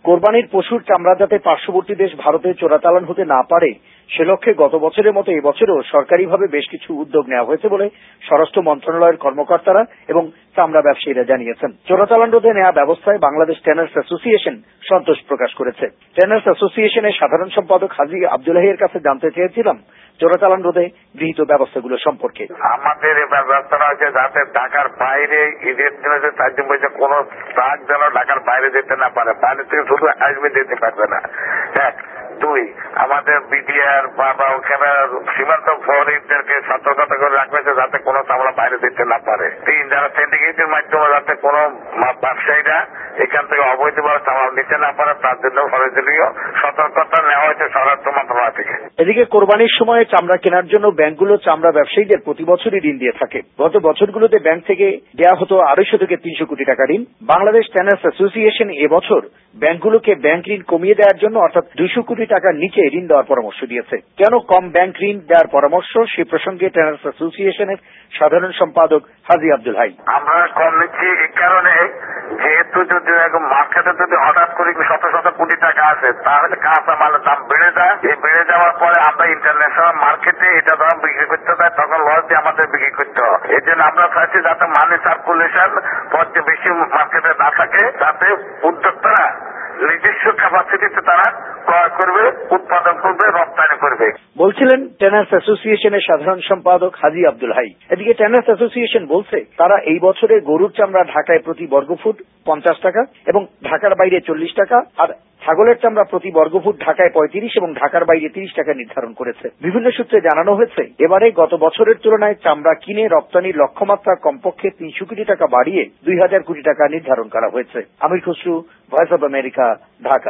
কোরবানির পশুর চামড়া যাতে পার্শ্ববর্তী দেশ ভারতে চোরাচালান হতে না পারে সে লক্ষ্যে গত বছরের মতো এবছরও সরকারিভাবে বেশ কিছু উদ্যোগ নেওয়া হয়েছে বলে স্বরাষ্ট্র মন্ত্রণালয়ের কর্মকর্তারা এবং চামড়া ব্যবসায়ীরা জানিয়েছেন। চোরাচালান রোধে নেওয়া ব্যবস্থায় বাংলাদেশ ট্যানার্স অ্যাসোসিয়েশন সন্তোষ প্রকাশ করেছে। ট্যানার্স অ্যাসোসিয়েশনের সাধারণ সম্পাদক হাজী আব্দুল্লাহির কাছে জানতে চেয়েছিলাম চোরাচালান রোধে গৃহীত ব্যবস্থাগুলো সম্পর্কে। আমাদের এবার ব্যবস্থাটা হচ্ছে যাতে ঢাকার বাইরে ঈদের দিনে যে 4 দিন বলছে কোন ট্রাক যেন ঢাকার বাইরে যেতে না পারে, বাইরে থেকে শুধু আসবে, যেতে পারবে না। 1, 2 আমাদের বিডিআর বা ওখানে সীমান্ত প্রহরীদেরকে সতর্কতা করে রাখবে যাতে কোনো চামড়া বাইরে যেতে না পারে। 3 যারা সিন্ডিকেটের মাধ্যমে যাতে কোনো ব্যবসায়ীরা এখান থেকে অবৈধভাবে চামড়া নিতে না পারে তার জন্য প্রয়োজনীয় সতর্কতা নেওয়া হয়েছে স্বরাষ্ট্র মন্ত্রণালয় থেকে। এদিকে কোরবানির সময় চামড়া কেনার জন্য ব্যাংকগুলো চামড়া ব্যবসায়ীদের প্রতি বছরই ঋণ দিয়ে থাকে। গত বছরগুলোতে ব্যাংক থেকে দেওয়া হতো 250 থেকে 300 কোটি টাকা ঋণ। বাংলাদেশ ট্যানার্স অ্যাসোসিয়েশন এবছর ব্যাংকগুলোকে ব্যাংক ঋণ কমিয়ে দেওয়ার জন্য অর্থাৎ 200 কোটি টাকার নিচে ঋণ দেওয়ার পরামর্শ দিয়েছে। কেন কম ব্যাংক ঋণ দেওয়ার পরামর্শ সে প্রসঙ্গে ট্যানার্স অ্যাসোসিয়েশনের সাধারণ সম্পাদক হাজী আব্দুল হাই। আমরা কম নিচ্ছি এই কারণে যেহেতু যদি মার্কেটে যদি হঠাৎ করে শত শত কোটি টাকা আসে তাহলে কাঁচা মালের দাম বেড়ে যায়। এই বেড়ে যাওয়ার পরে আমরা ইন্টারন্যাশনাল মার্কেটে এটা যখন বিক্রি করতে হয় তখন লস দিয়ে আমাদের বিক্রি করতে হয়। এই জন্য আমরা চাইছি যাতে মানি সার্কুলেশন পর্যায়ে বেশি মার্কেটে না থাকে, যাতে উদ্যোক্তারা নিজস্ব ক্যাপাসিটিতে তারা ক্রয় করবে, উৎপাদন করবে, রপ্তানি করবে বলছিলেন ট্যানার্স অ্যাসোসিয়েশনের সাধারণ সম্পাদক হাজী আব্দুল হাই। এদিকে ট্যানার্স অ্যাসোসিয়েশন বলছে তারা এই বছরে গরুর চামড়া ঢাকায় প্রতি বর্গফুট 50 টাকা এবং ঢাকার বাইরে 40 টাকা আর ছাগলের চামড়া প্রতি বর্গফুট ঢাকায় 35 এবং ঢাকার বাইরে 30 টাকা নির্ধারণ করেছে। বিভিন্ন সূত্রে জানানো হয়েছে এবারে গত বছরের তুলনায় চামড়া কিনে রপ্তানির লক্ষ্যমাত্রা কমপক্ষে 300 কোটি টাকা বাড়িয়ে 2000 কোটি টাকা নির্ধারণ করা হয়েছে। Amir Khasru, Voice of America, Dhaka.